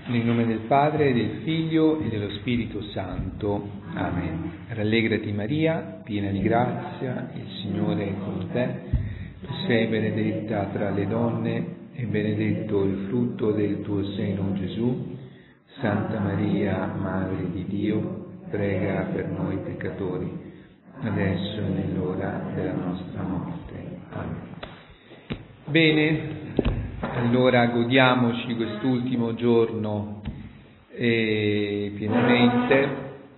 Nel nome del Padre, del Figlio e dello Spirito Santo. Amen. Rallegrati Maria, piena di grazia, il Signore è con te. Tu sei benedetta tra le donne e benedetto il frutto del tuo seno, Gesù. Santa Maria, Madre di Dio, prega per noi peccatori, adesso e nell'ora della nostra morte. Amen. Bene. Allora godiamoci quest'ultimo giorno pienamente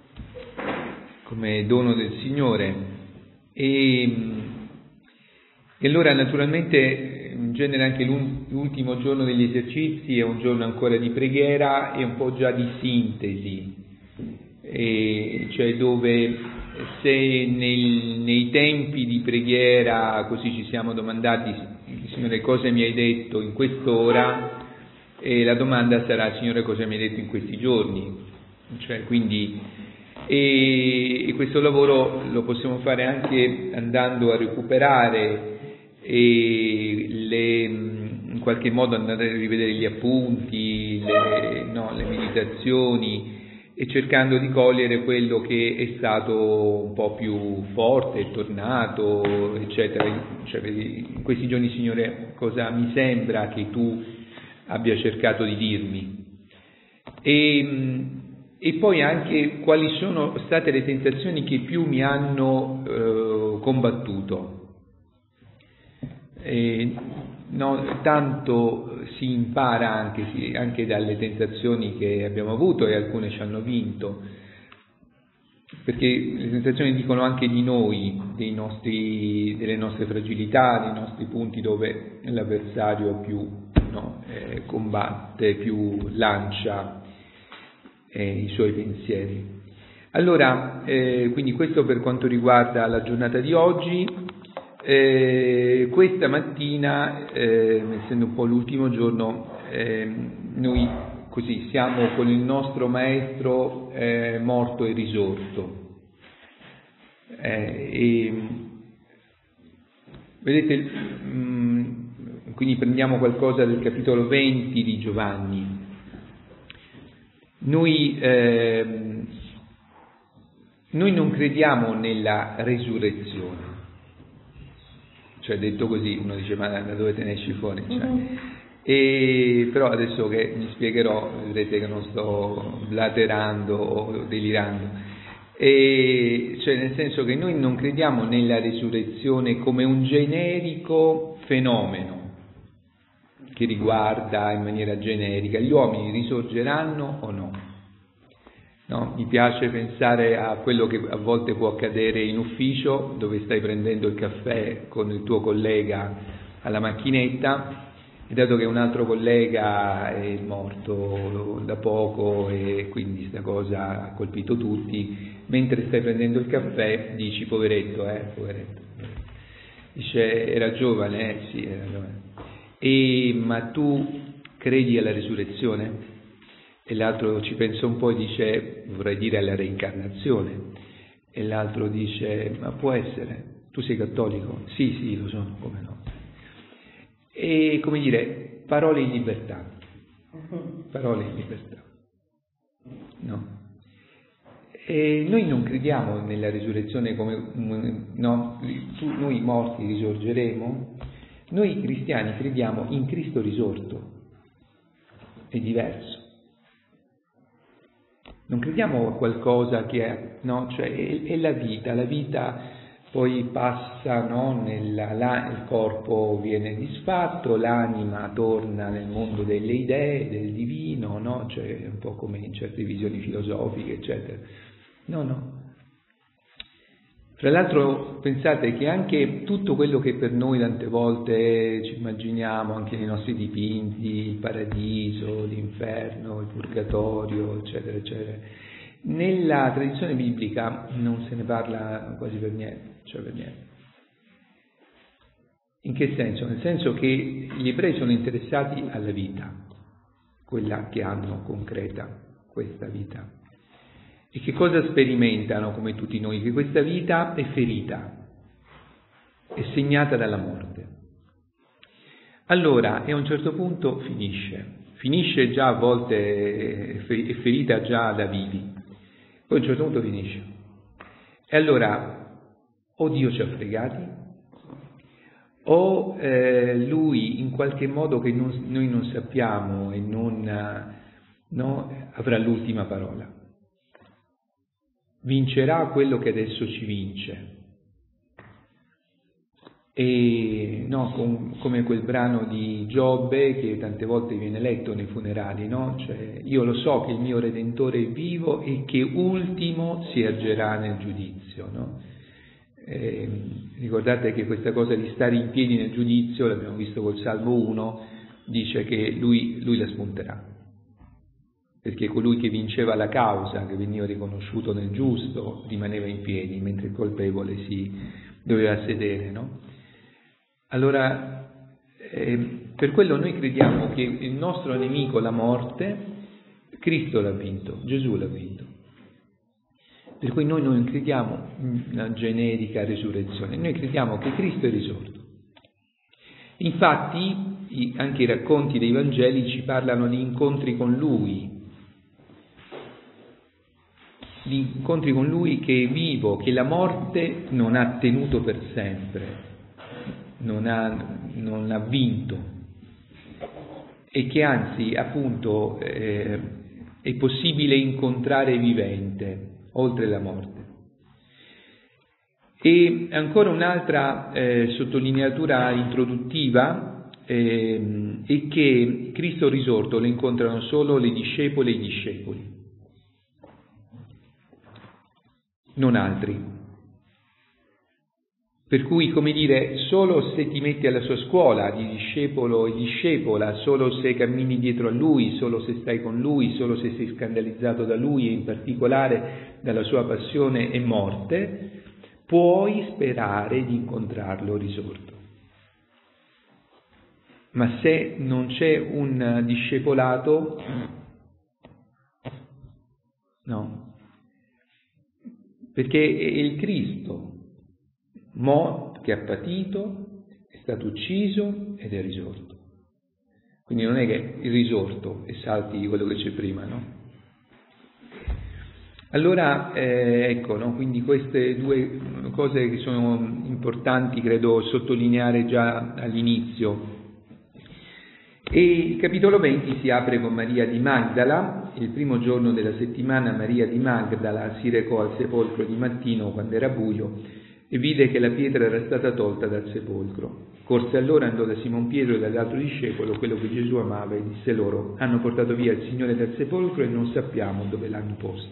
come dono del Signore e allora naturalmente in genere anche l'ultimo giorno degli esercizi è un giorno ancora di preghiera e un po' già di sintesi, cioè dove se nei tempi di preghiera così ci siamo domandati Signore cosa mi hai detto in quest'ora, e la domanda sarà Signore cosa mi hai detto in questi giorni, cioè quindi e questo lavoro lo possiamo fare anche andando a recuperare in qualche modo andare a rivedere gli appunti, le meditazioni e cercando di cogliere quello che è stato un po' più forte, è tornato, eccetera. Cioè, in questi giorni, Signore, cosa mi sembra che tu abbia cercato di dirmi? E poi anche quali sono state le tentazioni che più mi hanno combattuto. Tanto si impara anche dalle tentazioni che abbiamo avuto e alcune ci hanno vinto, perché le tentazioni dicono anche di noi, delle nostre fragilità, dei nostri punti dove l'avversario più combatte, più lancia i suoi pensieri. Allora, quindi questo per quanto riguarda la giornata di oggi. Questa mattina, essendo un po' l'ultimo giorno, noi così siamo con il nostro maestro morto e risorto. Vedete, quindi prendiamo qualcosa del capitolo 20 di Giovanni. Noi non crediamo nella resurrezione. Cioè detto così uno dice ma da dove te ne esci fuori? Però adesso che mi spiegherò vedrete che non sto blaterando o delirando, cioè nel senso che noi non crediamo nella risurrezione come un generico fenomeno che riguarda in maniera generica gli uomini risorgeranno o no. No, mi piace pensare a quello che a volte può accadere in ufficio, dove stai prendendo il caffè con il tuo collega alla macchinetta, e dato che un altro collega è morto da poco e quindi sta cosa ha colpito tutti, mentre stai prendendo il caffè dici poveretto. Dice era giovane, sì, era giovane. Ma tu credi alla risurrezione? E l'altro ci pensa un po' e dice vorrei dire alla reincarnazione, e l'altro dice ma può essere, tu sei cattolico? Sì, lo sono, come no? E come dire, parole in libertà, no? E noi non crediamo nella risurrezione come noi morti risorgeremo. Noi cristiani crediamo in Cristo risorto, è diverso. Non crediamo a qualcosa che è, cioè è la vita poi passa, il corpo viene disfatto, l'anima torna nel mondo delle idee, del divino, cioè un po' come in certe visioni filosofiche, eccetera. No. Tra l'altro pensate che anche tutto quello che per noi tante volte ci immaginiamo, anche nei nostri dipinti, il paradiso, l'inferno, il purgatorio, eccetera, eccetera, nella tradizione biblica non se ne parla quasi per niente, In che senso? Nel senso che gli ebrei sono interessati alla vita, quella che hanno concreta, questa vita. E che cosa sperimentano come tutti noi? Che questa vita è ferita, è segnata dalla morte. Allora, e a un certo punto finisce. finisce già a volte, è ferita già da vivi, poi a un certo punto finisce. E allora o Dio ci ha fregati, o lui in qualche modo che noi non sappiamo e avrà l'ultima parola. Vincerà quello che adesso ci vince. E come quel brano di Giobbe che tante volte viene letto nei funerali, no? Cioè, io lo so che il mio Redentore è vivo e che ultimo si ergerà nel giudizio, no? Ricordate che questa cosa di stare in piedi nel giudizio, l'abbiamo visto col Salmo 1, dice che lui la spunterà, perché colui che vinceva la causa, che veniva riconosciuto nel giusto, rimaneva in piedi, mentre il colpevole si doveva sedere, no? Allora, per quello noi crediamo che il nostro nemico, la morte, Cristo l'ha vinto, Gesù l'ha vinto. Per cui noi non crediamo in una generica risurrezione, noi crediamo che Cristo è risorto. Infatti, anche i racconti dei Vangeli ci parlano di incontri con Lui che è vivo, che la morte non ha tenuto per sempre, non ha vinto, e che anzi appunto è possibile incontrare vivente oltre la morte. E ancora un'altra sottolineatura introduttiva è che Cristo risorto lo incontrano solo le discepole e i discepoli, non altri. Per cui, come dire, solo se ti metti alla sua scuola di discepolo e discepola, solo se cammini dietro a lui, solo se stai con lui, solo se sei scandalizzato da lui e in particolare dalla sua passione e morte, puoi sperare di incontrarlo risorto. Ma se non c'è un discepolato, no, perché è il Cristo che ha patito, è stato ucciso ed è risorto. Quindi non è che il risorto e salti quello che c'è prima, no? Allora, ecco, no? Quindi queste due cose che sono importanti, credo, sottolineare già all'inizio. E il capitolo 20 si apre con Maria di Magdala. Il primo giorno della settimana Maria di Magdala si recò al sepolcro di mattino quando era buio e vide che la pietra era stata tolta dal sepolcro. Corse allora, andò da Simon Pietro e dall'altro discepolo, quello che Gesù amava, e disse loro: hanno portato via il Signore dal sepolcro e non sappiamo dove l'hanno posto.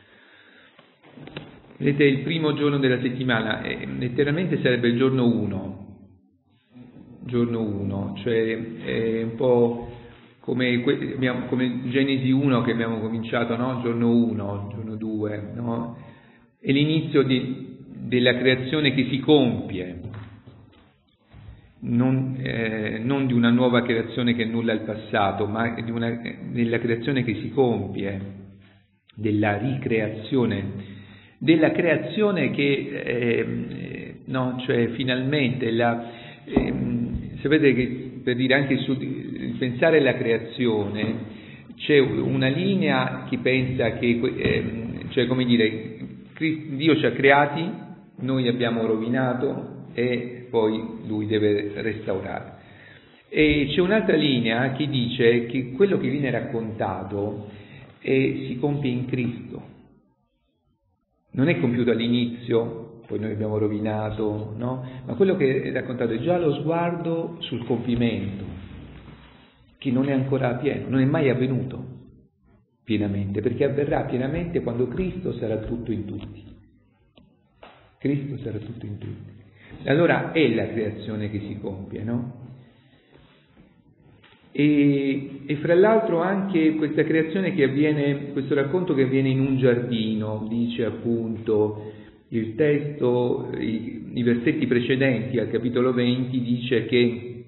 Vedete, il primo giorno della settimana, letteralmente sarebbe il giorno 1, cioè è un po' come Genesi 1 che abbiamo cominciato, no? Giorno 1, giorno 2, no? È l'inizio della creazione che si compie, non di una nuova creazione che annulla il passato, ma della creazione che si compie, della ricreazione, della creazione che, cioè finalmente, sapete che per dire anche pensare alla creazione, c'è una linea che pensa che, cioè come dire, Dio ci ha creati, noi abbiamo rovinato e poi lui deve restaurare. E c'è un'altra linea che dice che quello che viene raccontato si compie in Cristo, non è compiuto all'inizio, poi noi abbiamo rovinato, no? Ma quello che è raccontato è già lo sguardo sul compimento, che non è ancora pieno, non è mai avvenuto pienamente, perché avverrà pienamente quando Cristo sarà tutto in tutti. Cristo sarà tutto in tutti. Allora è la creazione che si compie, no? E fra l'altro anche questa creazione che avviene, questo racconto che avviene in un giardino, dice appunto il testo, i versetti precedenti al capitolo 20, dice che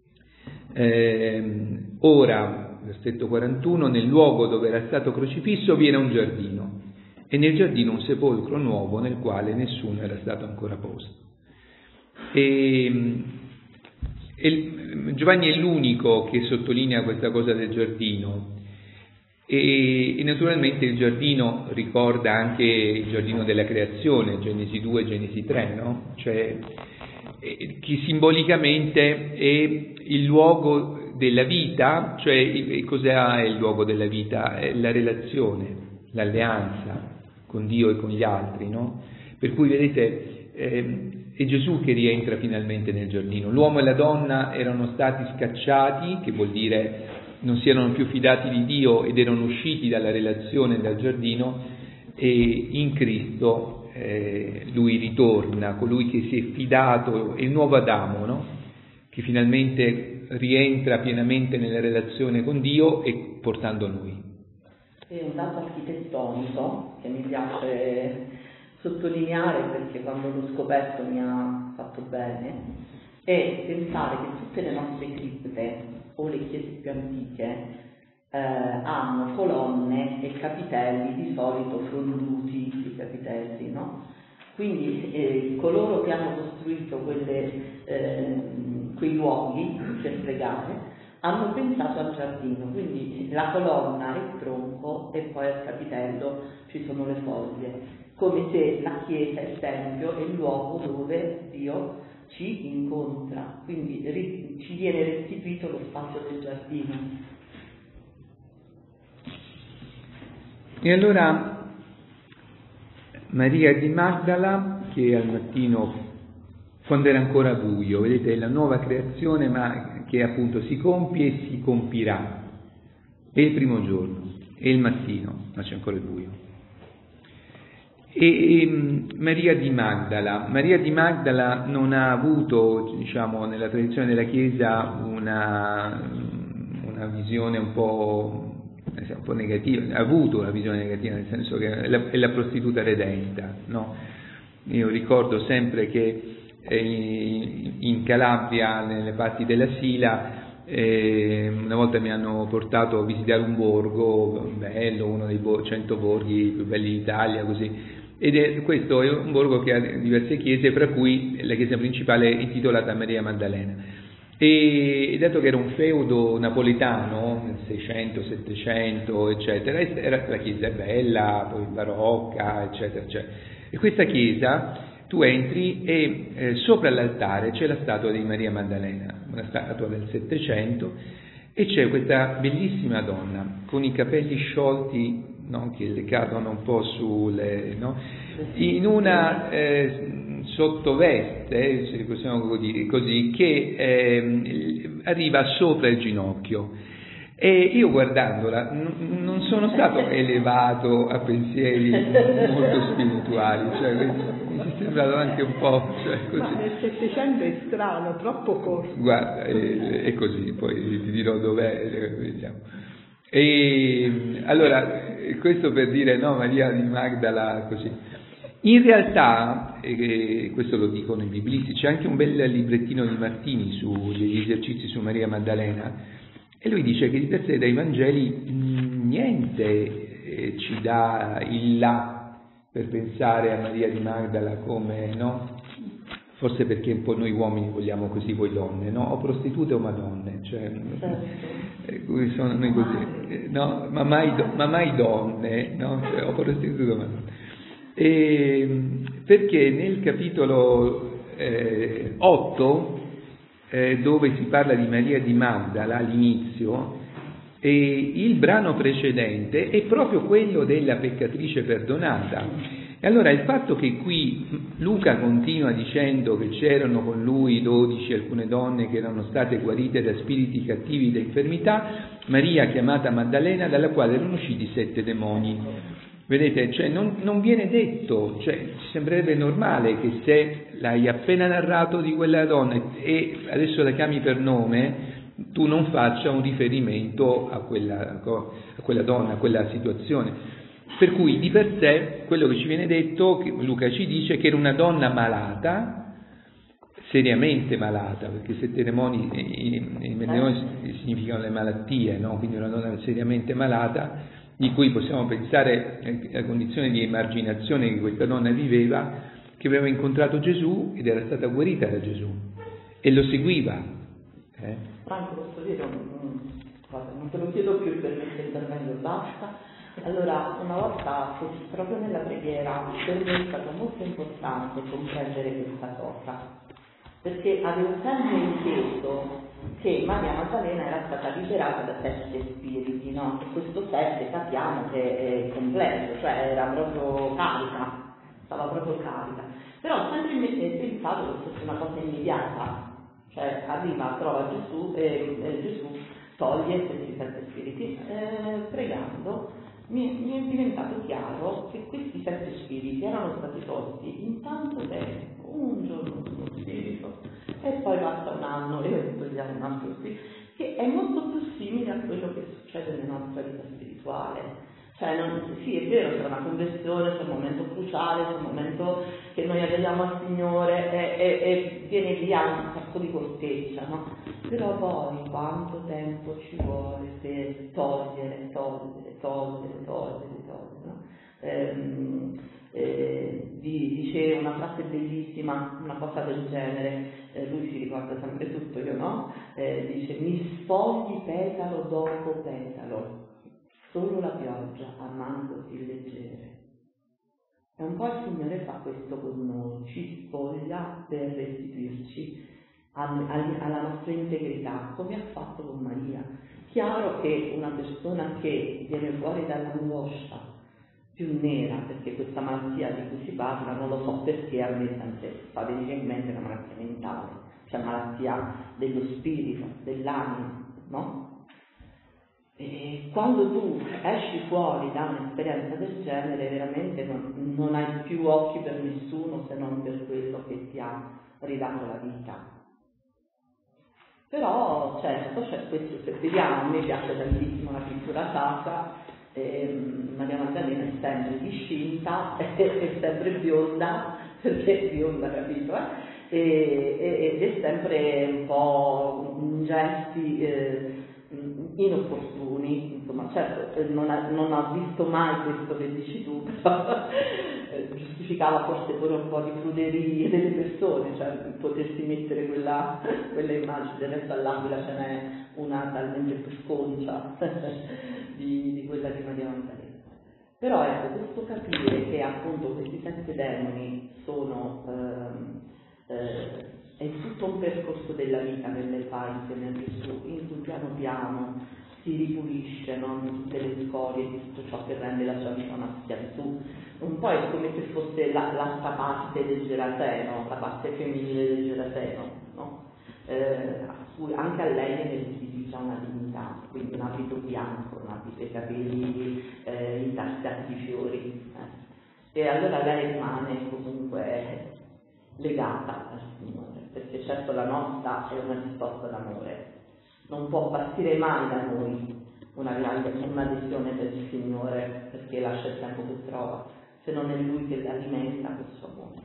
ora, versetto 41, nel luogo dove era stato crocifisso vi era un giardino, e nel giardino un sepolcro nuovo nel quale nessuno era stato ancora posto. E Giovanni è l'unico che sottolinea questa cosa del giardino, e naturalmente il giardino ricorda anche il giardino della creazione, Genesi 2, Genesi 3, no? Cioè, che simbolicamente è il luogo della vita. Cioè, cos'è il luogo della vita? È la relazione, l'alleanza con Dio e con gli altri, no? Per cui vedete, è Gesù che rientra finalmente nel giardino. L'uomo e la donna erano stati scacciati, che vuol dire non si erano più fidati di Dio ed erano usciti dalla relazione dal giardino, e in Cristo lui ritorna, colui che si è fidato, è il nuovo Adamo, no? Che finalmente rientra pienamente nella relazione con Dio e portando noi. È un dato architettonico che mi piace sottolineare, perché quando l'ho scoperto mi ha fatto bene, è pensare che tutte le nostre cripte o le chiese più antiche hanno colonne e capitelli, di solito fronduti i capitelli, no? Quindi coloro che hanno costruito quei luoghi per pregare hanno pensato al giardino, quindi la colonna è il tronco e poi al capitello ci sono le foglie, come se la chiesa, il tempio, è il luogo dove Dio ci incontra, quindi ci viene restituito lo spazio del giardino. E allora Maria di Magdala, che al mattino, quando era ancora buio, vedete, è la nuova creazione, ma che appunto si compie e si compirà, è il primo giorno, è il mattino, ma c'è ancora il buio. E Maria di Magdala non ha avuto, diciamo, nella tradizione della Chiesa una visione un po' negativa, ha avuto una visione negativa, nel senso che è la prostituta redenta, no? Io ricordo sempre che in Calabria, nelle parti della Sila, una volta mi hanno portato a visitare un borgo bello, uno dei 100 borghi più belli d'Italia, così. Questo è un borgo che ha diverse chiese, fra cui la chiesa principale è intitolata Maria Maddalena. E dato che era un feudo napoletano, nel 600, 700, eccetera, la chiesa è bella, poi barocca, eccetera, eccetera. E questa chiesa, tu entri e sopra l'altare c'è la statua di Maria Maddalena, una statua del 700, e c'è questa bellissima donna con i capelli sciolti, no, che le cadono un po' sulle, no, in una sottoveste, se possiamo dire così, che arriva sopra il ginocchio. E io guardandola non sono stato elevato a pensieri molto spirituali, cioè mi è sembrato anche un po', cioè, così. Ma nel 700 è strano, troppo corto. Guarda, è così, poi ti dirò dov'è, vediamo. E allora, questo per dire, no, Maria di Magdala, così. In realtà, questo lo dicono i biblisti, c'è anche un bel librettino di Martini sugli esercizi su Maria Maddalena, e lui dice che di per sé dai Vangeli niente ci dà il là per pensare a Maria di Magdala come, no? Forse perché un po' noi uomini vogliamo così, voi donne, no? O prostitute o madonne, cioè, sono noi così, no? Ma mai donne, no? Cioè, o prostitute o madonne. Perché nel capitolo 8, dove si parla di Maria di Magdala all'inizio, il brano precedente è proprio quello della peccatrice perdonata. E allora il fatto che qui Luca continua dicendo che c'erano con lui 12 alcune donne che erano state guarite da spiriti cattivi, da infermità, Maria chiamata Maddalena, dalla quale erano usciti 7 demoni. Vedete, cioè non viene detto, cioè ci sembrerebbe normale che se l'hai appena narrato di quella donna e adesso la chiami per nome, tu non faccia un riferimento a quella donna, a quella situazione. Per cui di per sé quello che ci viene detto, che Luca ci dice, che era una donna malata, seriamente malata, perché 7 demoni, i demoni significano le malattie, no? Quindi una donna seriamente malata, di cui possiamo pensare alla condizione di emarginazione che questa donna viveva, che aveva incontrato Gesù ed era stata guarita da Gesù e lo seguiva, Franco, posso dire guarda, non te lo chiedo più per me se intervengo, basta. Allora, una volta, proprio nella preghiera, per me è stato molto importante comprendere questa cosa, perché avevo sempre inteso che Maria Maddalena era stata liberata da 7 spiriti, no? E questo 7 capiamo che è complesso, cioè era proprio carica, stava proprio carica. Però ho sempre pensato che fosse una cosa immediata, cioè arriva, trova Gesù e Gesù toglie questi 7 spiriti. Pregando mi è diventato chiaro che questi 7 spiriti erano stati tolti in tanto tempo, un giorno uno spirito e poi passa un anno e togliamo un altro spirito, che è molto più simile a quello che succede nella nostra vita spirituale. Cioè, sì, è vero, c'è una conversione, c'è un momento cruciale, c'è un momento che noi aderiamo al Signore e viene via un sacco di corteccia, no? Però poi quanto tempo ci vuole per togliere, no? Dice una frase bellissima, una cosa del genere, lui si ricorda sempre tutto, io no? Dice: mi spogli petalo dopo petalo. Solo la pioggia a mani così leggere. E un po' il Signore fa questo con noi, ci spoglia per restituirci alla nostra integrità, come ha fatto con Maria. Chiaro che una persona che viene fuori dall'angoscia più nera, perché questa malattia di cui si parla, non lo so perché a me sempre fa venire in mente una malattia mentale, cioè malattia dello spirito, dell'anima, no? E quando tu esci fuori da un'esperienza del genere, veramente non hai più occhi per nessuno se non per quello che ti ha ridato la vita. Però certo c'è questo, se vediamo, a me piace tantissimo la pittura sacra, Maria Maddalena è sempre discinta, è sempre bionda, perché è bionda, capito? Ed è sempre un po' in gesti inopportuni, insomma, certo non ha visto mai questo che dici tu, però giustificava forse pure un po' di pruderie delle persone, cioè potersi mettere quella immagine. Del resto all'Aquila ce n'è una talmente più sconcia di quella di Maria Maddalena. Però ecco, questo capire che appunto questi 7 demoni sono è tutto un percorso della vita che lei fa insieme a Gesù, in cui piano piano si ripulisce, no? Tutte le scorie di tutto ciò che rende la sua vita una schiavitù. Un po' è come se fosse l'altra parte del Geraseno, la parte femminile del Geraseno, no? A cui anche a lei viene restituita una dignità, quindi un abito bianco, un abito ai capelli intarsati di fiori. E allora lei rimane comunque legata al Signore, perché certo la nostra è una risposta d'amore, non può partire mai da noi un'adesione per il Signore, perché lascia il tempo che trova, se non è Lui che alimenta questo amore.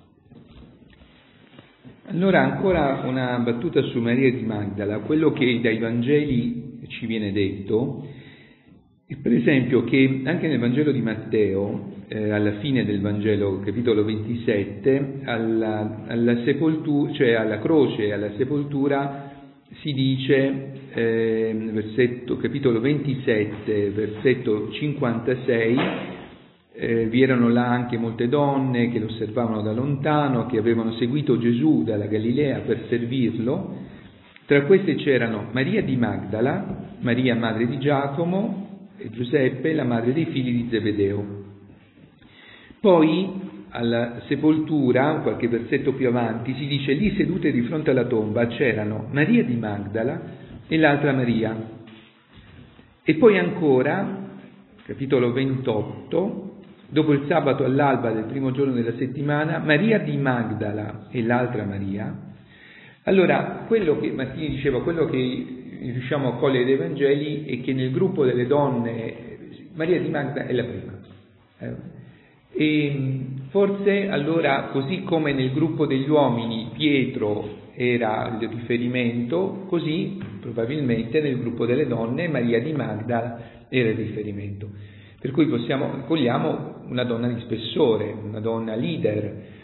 Allora ancora una battuta su Maria di Magdala. Quello che dai Vangeli ci viene detto è per esempio che anche nel Vangelo di Matteo, alla fine del Vangelo, capitolo 27, alla sepoltura, cioè alla croce e alla sepoltura, si dice, capitolo 27, versetto 56, vi erano là anche molte donne che lo osservavano da lontano, che avevano seguito Gesù dalla Galilea per servirlo. Tra queste c'erano Maria di Magdala, Maria madre di Giacomo e Giuseppe, la madre dei figli di Zebedeo. Poi alla sepoltura, qualche versetto più avanti, si dice: lì sedute di fronte alla tomba c'erano Maria di Magdala e l'altra Maria. E poi ancora, capitolo 28, dopo il sabato all'alba del primo giorno della settimana, Maria di Magdala e l'altra Maria. Allora, quello che Martini diceva, quello che riusciamo a cogliere dai Vangeli è che nel gruppo delle donne Maria di Magdala è la prima. E forse allora, così come nel gruppo degli uomini Pietro era il riferimento, così probabilmente nel gruppo delle donne Maria di Magdala era il riferimento. Per cui cogliamo una donna di spessore, una donna leader,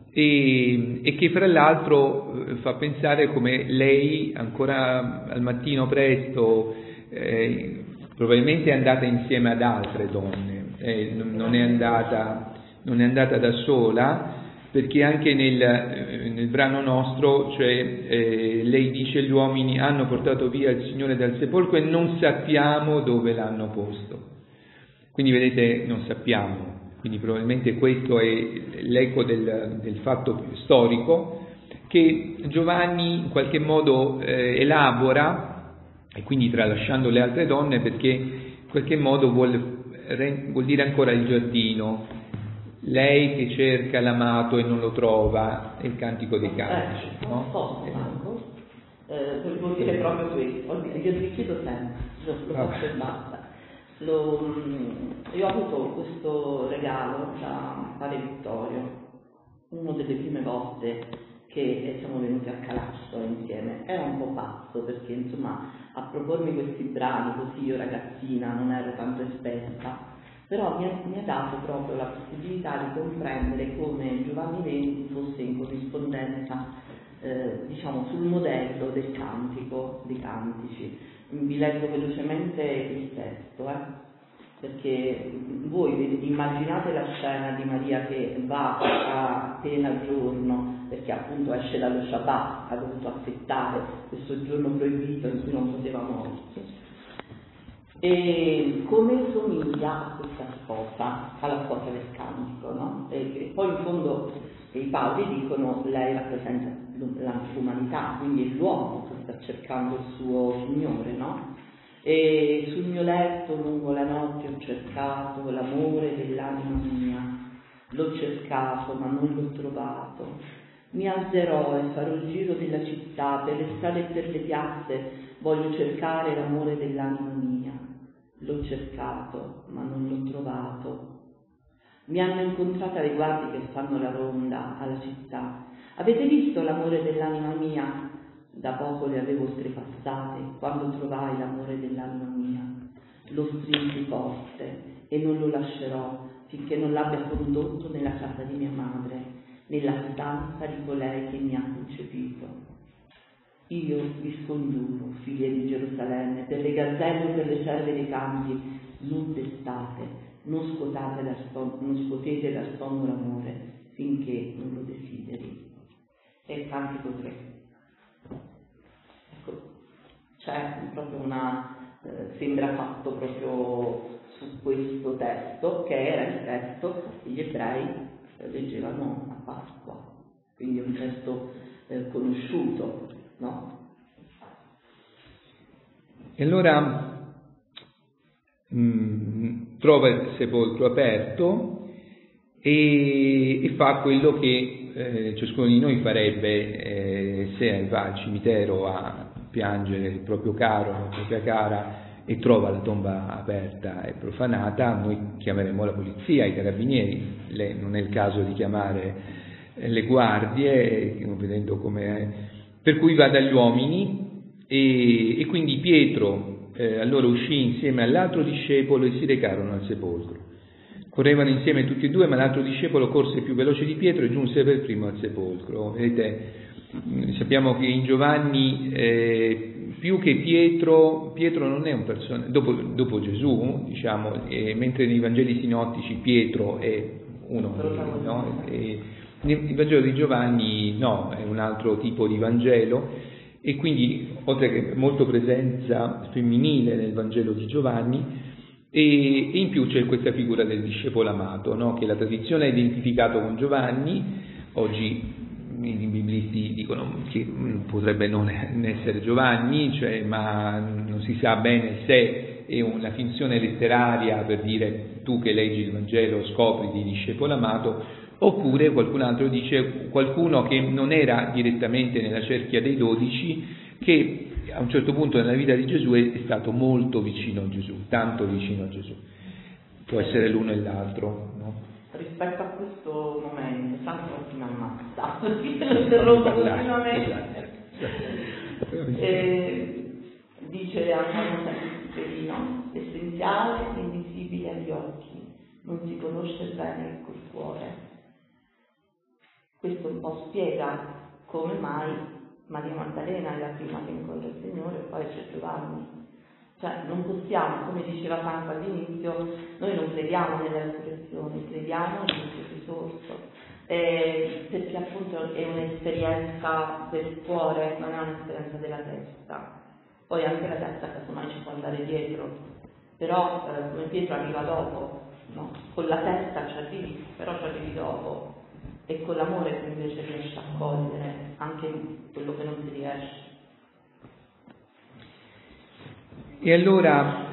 e che fra l'altro fa pensare come lei ancora al mattino presto probabilmente è andata insieme ad altre donne, non è andata da sola, perché anche nel brano nostro, cioè, lei dice: gli uomini hanno portato via il Signore dal sepolcro e non sappiamo dove l'hanno posto. Quindi vedete, non sappiamo. Quindi probabilmente questo è l'eco del fatto storico che Giovanni in qualche modo elabora, e quindi tralasciando le altre donne, perché in qualche modo vuol dire ancora il giardino, lei che cerca l'amato e non lo trova, è il cantico dei cantici, no? Vuol dire proprio questo. Io vi chiedo sempre, lo faccio e basta. Io ho avuto questo regalo da padre Vittorio, una delle prime volte che siamo venuti a Calasso insieme. Era un po' pazzo, perché insomma a propormi questi brani così, io ragazzina non ero tanto esperta, però mi ha dato proprio la possibilità di comprendere come Giovanni XX fosse in corrispondenza diciamo sul modello del cantico dei cantici. Vi leggo velocemente il testo, perché voi immaginate la scena di Maria che va a piena giorno, perché appunto esce dallo Shabbat, ha dovuto aspettare questo giorno proibito in cui non poteva muoversi, e come somiglia a questa sposa, alla sposa del cantico, no? E poi in fondo i padri dicono: lei rappresenta l'umanità, quindi è l'uomo che sta cercando il suo Signore, no? E sul mio letto lungo la notte ho cercato l'amore dell'anima mia, l'ho cercato ma non l'ho trovato. Mi alzerò e farò il giro della città, per le strade e per le piazze voglio cercare l'amore dell'anima mia. L'ho cercato ma non l'ho trovato. Mi hanno incontrata le guardie che fanno la ronda alla città. Avete visto l'amore dell'anima mia? Da poco le avevo oltrepassate quando trovai l'amore dell'anima mia. Lo strinsi forte e non lo lascerò finché non l'abbia condotto nella casa di mia madre, nella stanza di colei che mi ha concepito. Io vi scongiuro, figlie di Gerusalemme, per le gazzelle e per le cerve dei campi, non testate, non scuotete dal sonno l'amore finché non lo desideri. È il cantico 3. Ecco, c'è proprio sembra fatto proprio su questo testo, che era il testo che gli ebrei leggevano a Pasqua, quindi è un testo conosciuto, no? E allora trova il sepolcro aperto e fa quello che ciascuno di noi farebbe se va al cimitero a piangere il proprio caro, la propria cara, e trova la tomba aperta e profanata. Noi chiameremo la polizia, i carabinieri. Non è il caso di chiamare le guardie, vedendo come per cui va dagli uomini, e quindi Pietro allora uscì insieme all'altro discepolo e si recarono al sepolcro. Correvano insieme tutti e due, ma l'altro discepolo corse più veloce di Pietro e giunse per primo al sepolcro. Vedete, sappiamo che in Giovanni più che Pietro non è un personaggio, dopo Gesù, diciamo, mentre nei Vangeli sinottici Pietro è uno, no? Nel Vangelo di Giovanni no, è un altro tipo di Vangelo, e quindi oltre che molto presenza femminile nel Vangelo di Giovanni, e in più c'è questa figura del discepolo amato, no? Che la tradizione ha identificato con Giovanni. Oggi i biblisti dicono che potrebbe non essere Giovanni, ma non si sa bene se è una finzione letteraria per dire: tu che leggi il Vangelo scopri di discepolo amato, oppure qualcun altro dice qualcuno che non era direttamente nella cerchia dei 12, che a un certo punto nella vita di Gesù è stato molto vicino a Gesù, tanto vicino a Gesù. Può essere l'uno e l'altro, no? Rispetto a questo momento, tanto mi ammazza, perché lo interrompo continuamente. Dice Antonio Sant'Espirino: l'essenziale è invisibile agli occhi, non si conosce bene col cuore. Questo un po' spiega come mai Maria Maddalena è la prima che incontra il Signore e poi c'è Giovanni. Cioè non possiamo, come diceva Franco all'inizio, noi non crediamo nella resurrezione, crediamo in questo risorso, perché appunto è un'esperienza del cuore, non è un'esperienza della testa. Poi anche la testa casomai ci può andare dietro, però come Pietro arriva dopo, no? Con la testa ci arrivi, però ci arrivi dopo, e con l'amore tu invece riesci a cogliere anche quello che non si riesce. E allora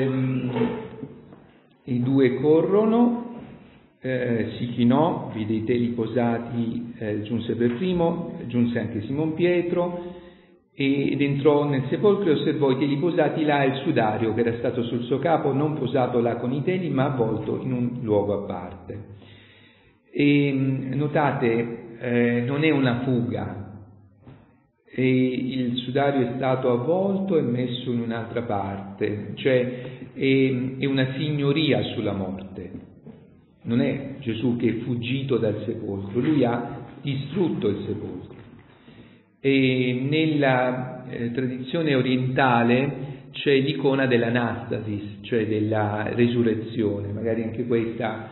i due corrono, si chinò, vide i teli posati, giunse per primo, giunse anche Simon Pietro ed entrò nel sepolcro e osservò i teli posati là e il sudario che era stato sul suo capo, non posato là con i teli ma avvolto in un luogo a parte. E notate, non è una fuga. E il sudario è stato avvolto e messo in un'altra parte, cioè è una signoria sulla morte. Non è Gesù che è fuggito dal sepolcro, lui ha distrutto il sepolcro. E nella tradizione orientale c'è l'icona dell'Anastasis, cioè della resurrezione, magari anche questa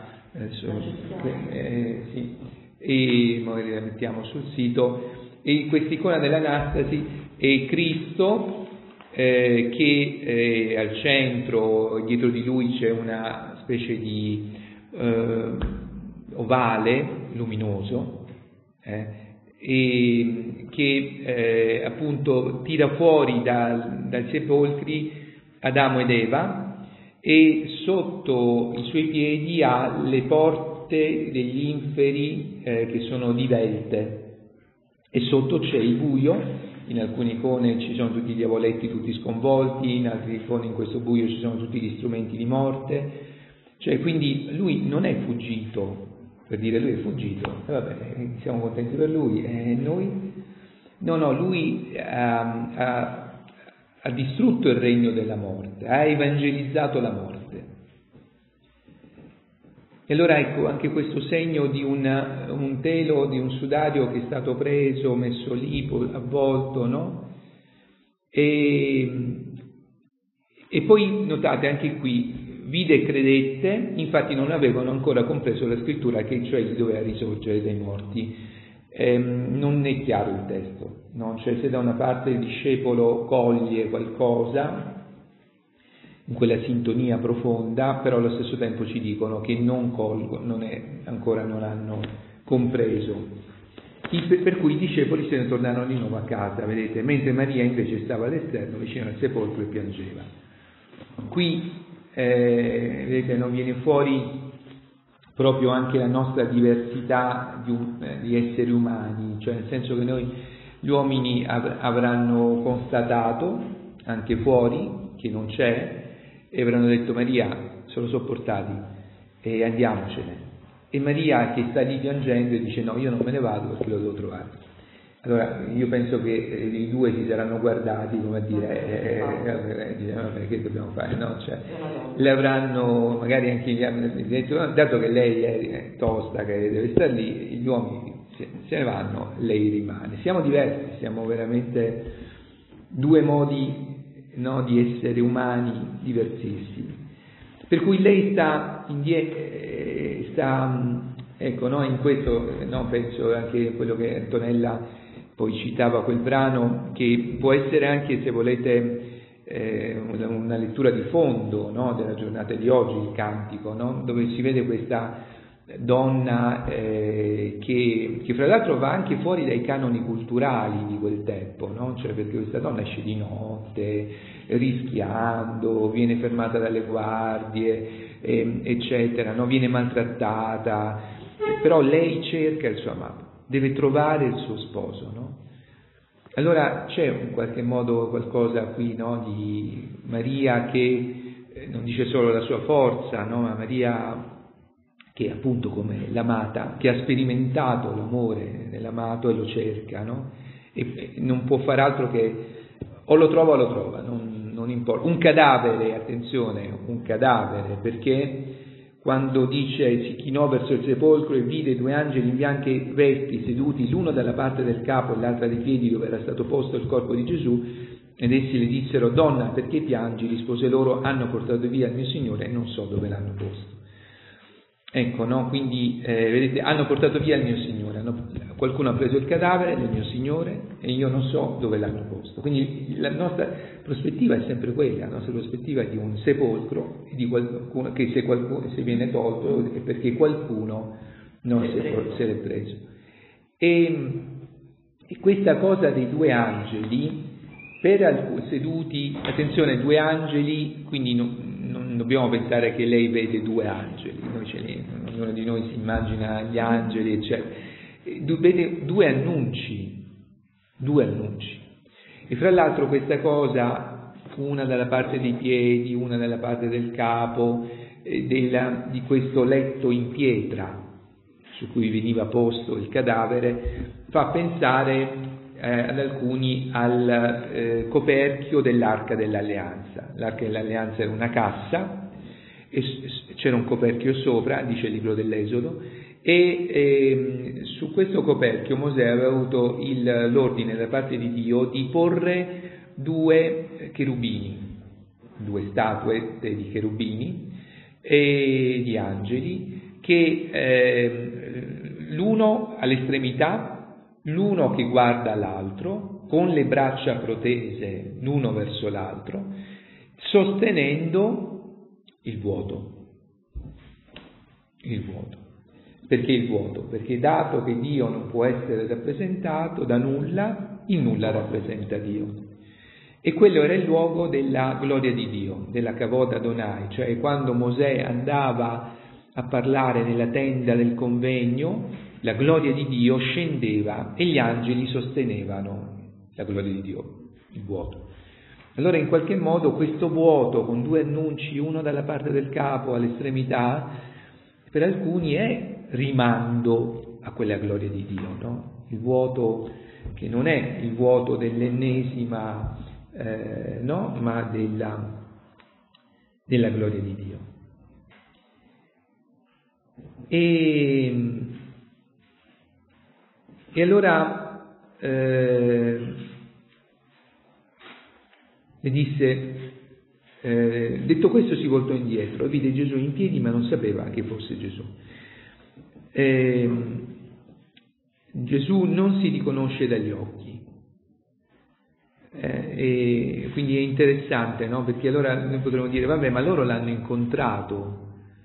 sì, e magari la mettiamo sul sito. E questa icona dell'Anastasi è Cristo che è al centro, dietro di lui c'è una specie di ovale luminoso e che appunto tira fuori dai sepolcri Adamo ed Eva, e sotto i suoi piedi ha le porte degli inferi che sono divelte. E sotto c'è il buio, in alcune icone ci sono tutti i diavoletti tutti sconvolti, in altre icone in questo buio ci sono tutti gli strumenti di morte, cioè quindi lui non è fuggito, per dire lui è fuggito, vabbè, siamo contenti per lui, e noi? No, lui ha distrutto il regno della morte, ha evangelizzato la morte. E allora ecco anche questo segno di un telo, di un sudario che è stato preso, messo lì, avvolto, no? E poi notate anche qui, vide e credette, infatti non avevano ancora compreso la scrittura che cioè gli doveva risorgere dai morti. Non è chiaro il testo, no? Cioè se da una parte il discepolo coglie qualcosa, in quella sintonia profonda, però allo stesso tempo ci dicono che ancora non hanno compreso. Per cui i discepoli se ne tornarono di nuovo a casa, vedete, mentre Maria invece stava all'esterno vicino al sepolcro e piangeva. Qui, vedete, non viene fuori proprio anche la nostra diversità di esseri umani, cioè nel senso che noi gli uomini avranno constatato anche fuori che non c'è, e avranno detto Maria, sono sopportati e andiamocene. E Maria che sta lì piangendo e dice no, io non me ne vado perché lo devo trovare. Allora io penso che i due si saranno guardati come a dire vabbè, che dobbiamo fare, no? Cioè, le avranno magari anche gli hanno detto, dato che lei è tosta, che deve stare lì, gli uomini se ne vanno, lei rimane. Siamo diversi, siamo veramente due modi, no, di essere umani diversissimi, per cui lei sta ecco, no, in questo, no, penso anche quello che Antonella poi citava, quel brano che può essere anche, se volete, una lettura di fondo, no, della giornata di oggi, il cantico, no, dove si vede questa donna che fra l'altro va anche fuori dai canoni culturali di quel tempo, no? Cioè perché questa donna esce di notte rischiando, viene fermata dalle guardie, eccetera, no? Viene maltrattata, però lei cerca il suo amato, deve trovare il suo sposo, no? Allora c'è in qualche modo qualcosa qui, no, di Maria che non dice solo la sua forza, no, ma Maria che appunto come l'amata, che ha sperimentato l'amore dell'amato e lo cerca, no? E non può far altro che o lo trova o lo trova, non importa. Un cadavere, attenzione, un cadavere, perché quando dice si chinò verso il sepolcro e vide 2 angeli in bianche vesti seduti l'uno dalla parte del capo e l'altra dei piedi dove era stato posto il corpo di Gesù, ed essi le dissero: donna, perché piangi? Rispose loro: hanno portato via il mio Signore e non so dove l'hanno posto. Ecco, no? Quindi vedete, hanno portato via il mio Signore, qualcuno ha preso il cadavere del mio Signore e io non so dove l'hanno posto. Quindi la nostra prospettiva è sempre quella, la nostra prospettiva è di un sepolcro, di qualcuno che se viene tolto è perché qualcuno non se l'è preso. E questa cosa dei 2 angeli, seduti, attenzione, 2 angeli, quindi non dobbiamo pensare che lei vede 2 angeli, ognuno di noi si immagina gli angeli, eccetera. Vede 2 annunci, e fra l'altro questa cosa, una dalla parte dei piedi, una dalla parte del capo, di questo letto in pietra su cui veniva posto il cadavere, fa pensare ad alcuni al coperchio dell'Arca dell'Alleanza. L'Arca dell'Alleanza era una cassa e c'era un coperchio sopra, dice il libro dell'Esodo, e su questo coperchio Mosè aveva avuto l'ordine da parte di Dio di porre 2 cherubini, 2 statue di cherubini e di angeli, che l'uno all'estremità, l'uno che guarda l'altro, con le braccia protese l'uno verso l'altro, sostenendo il vuoto. Perché il vuoto? Perché dato che Dio non può essere rappresentato da nulla, il nulla rappresenta Dio. E quello era il luogo della gloria di Dio, della Kavod Adonai, cioè quando Mosè andava a parlare nella tenda del convegno, la gloria di Dio scendeva e gli angeli sostenevano la gloria di Dio, il vuoto. Allora in qualche modo questo vuoto con 2 annunci, uno dalla parte del capo all'estremità, per alcuni è rimando a quella gloria di Dio, no? Il vuoto che non è il vuoto dell'ennesima, no? Ma della gloria di Dio. E allora le disse, detto questo si voltò indietro e vide Gesù in piedi, ma non sapeva che fosse Gesù. Gesù non si riconosce dagli occhi, e quindi è interessante, no? Perché allora noi potremmo dire vabbè, ma loro l'hanno incontrato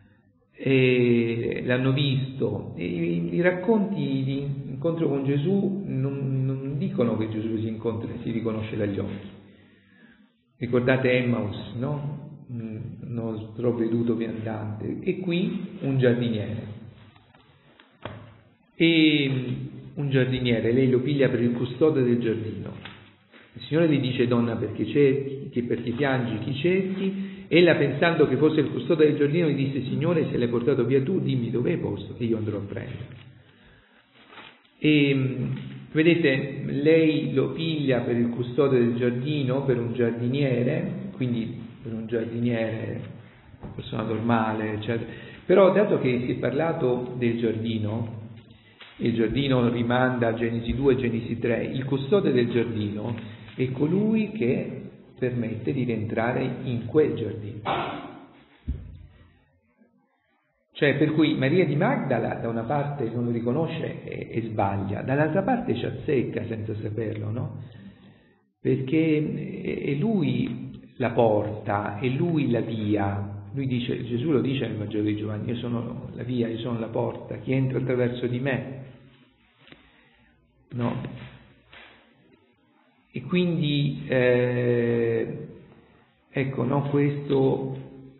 e l'hanno visto, e i racconti di incontro con Gesù non dicono che Gesù si riconosce dagli occhi. Ricordate Emmaus, no? Un nostro veduto viandante, e qui un giardiniere, lei lo piglia per il custode del giardino. Il Signore gli dice: donna, perché cerchi, perché piangi, chi cerchi? Ella, pensando che fosse il custode del giardino, gli disse: Signore, se l'hai portato via tu, dimmi dove hai posto e io andrò a prendere. E vedete, lei lo piglia per il custode del giardino, per un giardiniere, quindi per un giardiniere, persona normale, eccetera. Però dato che si è parlato del giardino, il giardino rimanda a Genesi 2 e Genesi 3, il custode del giardino è colui che permette di rientrare in quel giardino. Cioè, per cui Maria di Magdala da una parte non lo riconosce e sbaglia, dall'altra parte ci azzecca senza saperlo, no? Perché è lui la porta, è lui la via. Lui dice, Gesù lo dice nel Vangelo di Giovanni: io sono la via, io sono la porta, chi entra attraverso di me, no? E quindi ecco, no, questo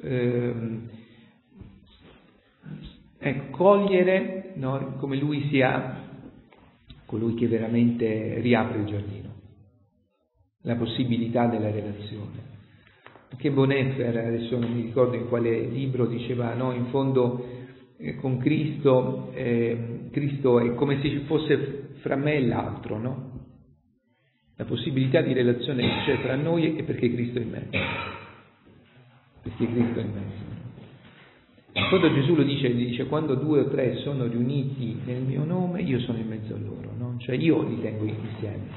cogliere, no, come lui sia colui che veramente riapre il giardino, la possibilità della relazione. Anche Bonhoeffer, adesso non mi ricordo in quale libro, diceva, no, in fondo con Cristo, Cristo è come se ci fosse fra me e l'altro, no? La possibilità di relazione che c'è tra noi è perché Cristo è in mezzo. Perché Cristo è in mezzo. Quando Gesù lo dice quando 2 o 3 sono riuniti nel mio nome, io sono in mezzo a loro, no? Cioè io li tengo insieme.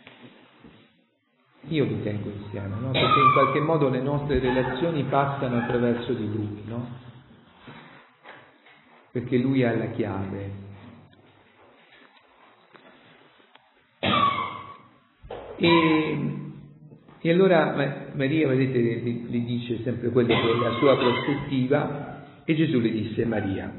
Io li tengo insieme, no? Perché in qualche modo le nostre relazioni passano attraverso di Lui, no? Perché Lui ha la chiave. E allora Maria, vedete, le dice sempre quello che è la sua prospettiva, e Gesù le disse Maria.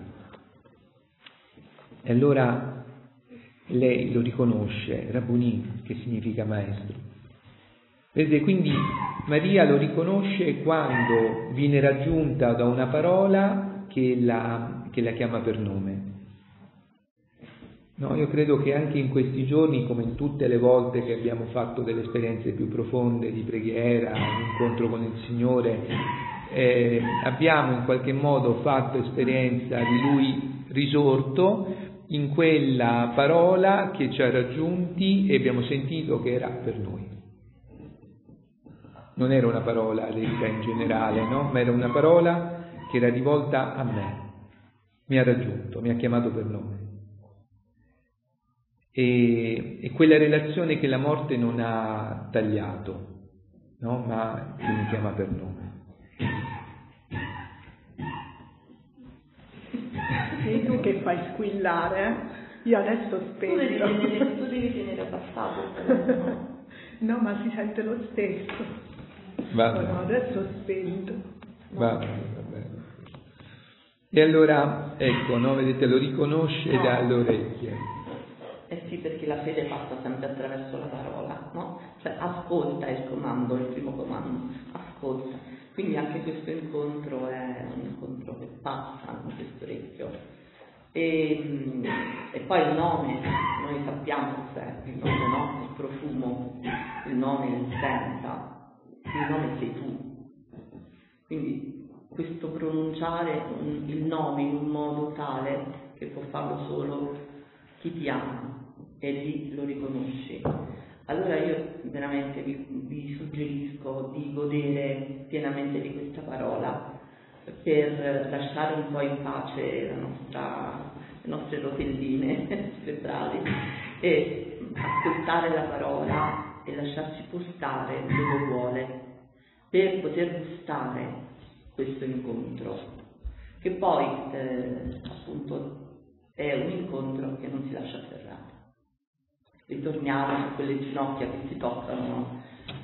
E allora lei lo riconosce, Rabbunì, che significa maestro. Vedete, quindi Maria lo riconosce quando viene raggiunta da una parola che la chiama per nome. No, io credo che anche in questi giorni, come in tutte le volte che abbiamo fatto delle esperienze più profonde di preghiera, di incontro con il Signore, abbiamo in qualche modo fatto esperienza di Lui risorto in quella parola che ci ha raggiunti e abbiamo sentito che era per noi. Non era una parola detta in generale, no? Ma era una parola che era rivolta a me, mi ha raggiunto, mi ha chiamato per nome. E quella relazione che la morte non ha tagliato, no? Ma che mi chiama per nome. E tu che fai squillare? Io adesso spento. Tu devi tenere abbassato. No, ma si sente lo stesso. No, adesso spento. Va bene. E allora, ecco, no? Vedete, lo riconosce dalle orecchie. Eh sì, perché la fede passa sempre attraverso la parola, no? Cioè ascolta il comando, il primo comando, ascolta. Quindi anche questo incontro è un incontro che passa con questo orecchio. E poi il nome, noi sappiamo cos'è il nome, no? Il profumo, il nome, l'essenza, il nome sei tu. Quindi questo pronunciare il nome in un modo tale che può farlo solo chi ti ama e lì lo riconosci. Allora io veramente vi suggerisco di godere pienamente di questa parola per lasciare un po' in pace le nostre rotelline cerebrali e ascoltare la parola e lasciarci portare dove vuole per poter gustare questo incontro, che poi appunto è un incontro che non si lascia afferrare. Ritorniamo su quelle ginocchia che si toccano,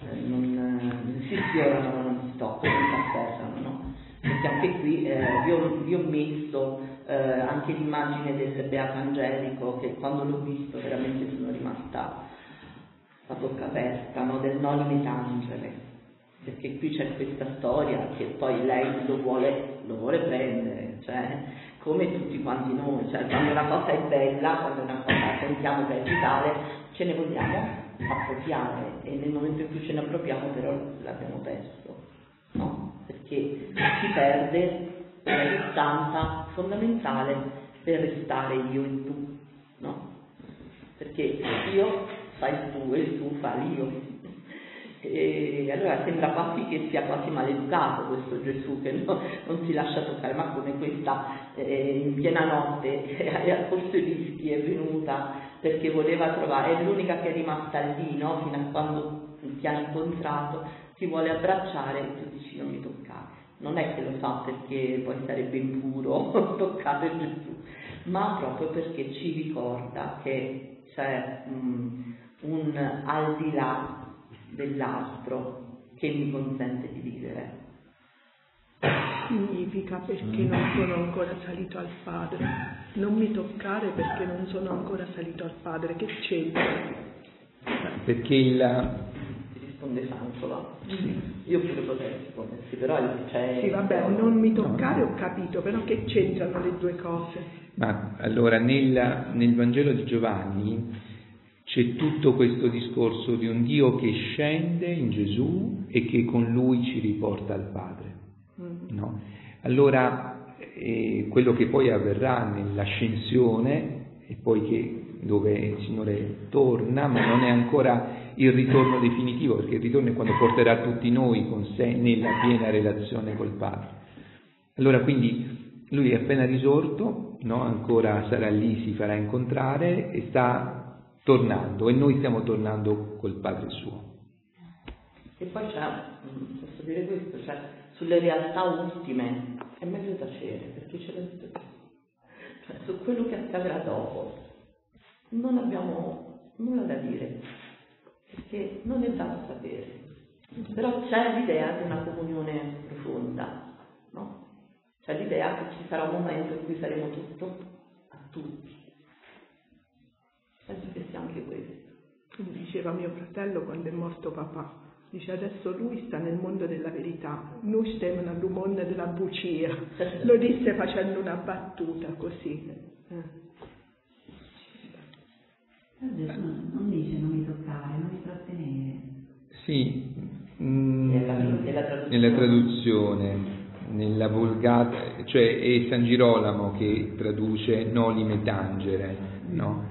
non si sfiorano, non si toccano, non si afferrano, no? Perché anche qui vi ho messo anche l'immagine del Beato Angelico, che quando l'ho visto veramente sono rimasta a bocca aperta, no? Del Noli me tangere, perché qui c'è questa storia che poi lei lo vuole prendere, cioè come tutti quanti noi, cioè quando una cosa è bella, quando una cosa sentiamo che è vitale, ce ne vogliamo appropriare e nel momento in cui ce ne appropriamo però l'abbiamo perso, no? Perché si perde una distanza fondamentale per restare io e tu, no? Perché io fa il tu e il tu fa l'io. E allora sembra quasi che sia quasi maleducato questo Gesù che non si lascia toccare, ma come questa in piena notte ha corso i rischi, è venuta perché voleva trovare, è l'unica che è rimasta lì, no? Fino a quando ti ha incontrato, ti vuole abbracciare e tu dici non mi toccare. Non è che lo fa perché poi sarebbe impuro toccare Gesù, ma proprio perché ci ricorda che c'è un al di là dell'altro che mi consente di vivere. Significa perché non sono ancora salito al Padre. Non mi toccare perché non sono ancora salito al Padre. Che c'entra? Perché Ti risponde Fantola. Io pure potrei rispondersi, però c'è... Sì, vabbè, non mi toccare ho capito, però che c'entrano le due cose? Ma allora nel Vangelo di Giovanni c'è tutto questo discorso di un Dio che scende in Gesù e che con Lui ci riporta al Padre, no? Allora quello che poi avverrà nell'ascensione e poi dove il Signore torna, ma non è ancora il ritorno definitivo, perché il ritorno è quando porterà tutti noi con sé nella piena relazione col Padre. Allora quindi lui è appena risorto, no? Ancora sarà lì, si farà incontrare e sta tornando, e noi stiamo tornando col Padre suo. E poi posso dire questo, sulle realtà ultime è meglio tacere, perché ce l'ho detto. Su quello che accadrà dopo non abbiamo nulla da dire, perché non è da sapere. Però c'è l'idea di una comunione profonda, no? C'è l'idea che ci sarà un momento in cui saremo tutto a tutti. Penso che sia anche questo. Diceva mio fratello quando è morto papà, dice adesso lui sta nel mondo della verità, noi stiamo nel mondo della bugia. Lo disse facendo una battuta così. Gesù non dice non mi toccare, non mi trattenere. Sì, nella traduzione, nella Vulgata, cioè è San Girolamo che traduce noli me tangere, no?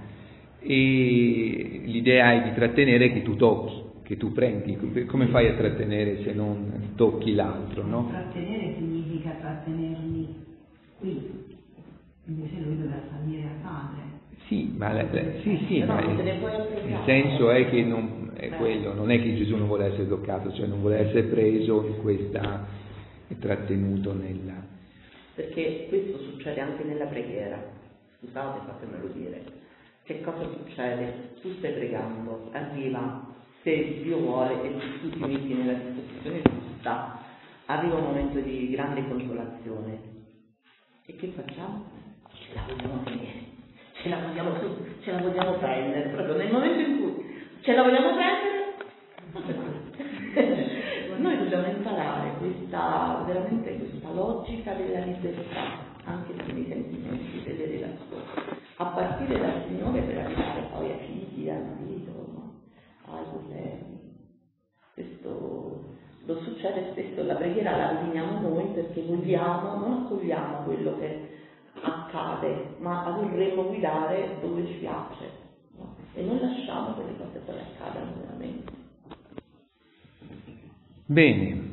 E l'idea è di trattenere che tu tocchi, che tu prendi. Come fai a trattenere se non tocchi l'altro, no? Trattenere significa trattenermi qui, invece lui doveva salire al Padre. Sì, ma il senso è che non è quello, non è che Gesù non vuole essere toccato, cioè non vuole essere preso in questa e trattenuto nella. Perché questo succede anche nella preghiera. Scusate, fatemelo dire. Che cosa succede? Tu stai pregando, arriva, se Dio vuole e tu ti metti nella disposizione giusta, arriva un momento di grande consolazione. E che facciamo? Ce la vogliamo tenere. Ce la vogliamo prendere, proprio nel momento in cui ce la vogliamo prendere, noi dobbiamo imparare veramente questa logica della libertà, anche nei sentimenti, delle relazioni, a partire dal Signore per arrivare poi ai figli, al marito, no? Ai colleghi. Questo lo succede spesso, la preghiera la roviniamo noi perché vogliamo, non accogliamo quello che accade, ma vorremmo guidare dove ci piace, no? E non lasciamo che le cose poi accadano veramente. Bene.